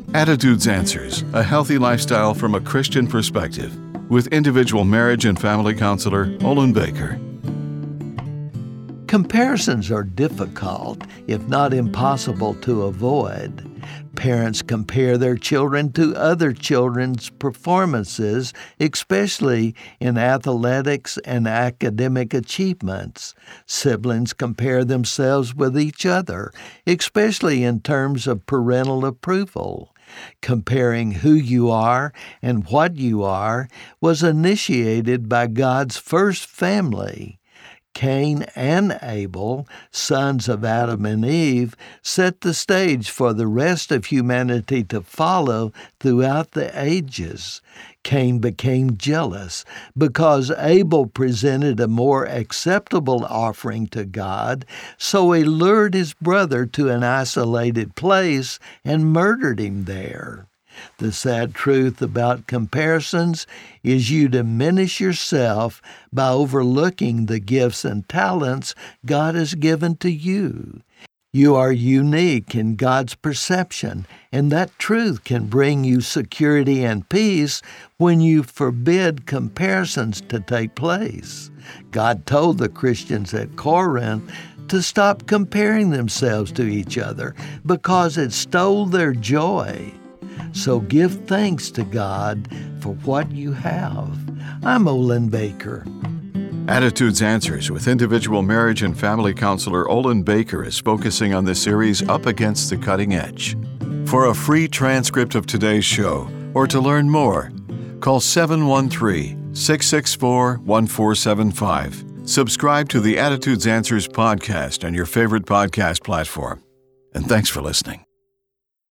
Attitudes Answers, a healthy lifestyle from a Christian perspective, with individual marriage and family counselor Olin Baker. Comparisons are difficult, if not impossible, to avoid. Parents compare their children to other children's performances, especially in athletics and academic achievements. Siblings compare themselves with each other, especially in terms of parental approval. Comparing who you are and what you are was initiated by God's first family. Cain and Abel, sons of Adam and Eve, set the stage for the rest of humanity to follow throughout the ages. Cain became jealous because Abel presented a more acceptable offering to God, so he lured his brother to an isolated place and murdered him there. The sad truth about comparisons is you diminish yourself by overlooking the gifts and talents God has given to you. You are unique in God's perception, and that truth can bring you security and peace when you forbid comparisons to take place. God told the Christians at Corinth to stop comparing themselves to each other because it stole their joy. So give thanks to God for what you have. I'm Olin Baker. Attitudes Answers with individual marriage and family counselor Olin Baker is focusing on the series Up Against the Cutting Edge. For a free transcript of today's show or to learn more, call 713-664-1475. Subscribe to the Attitudes Answers podcast on your favorite podcast platform. And thanks for listening.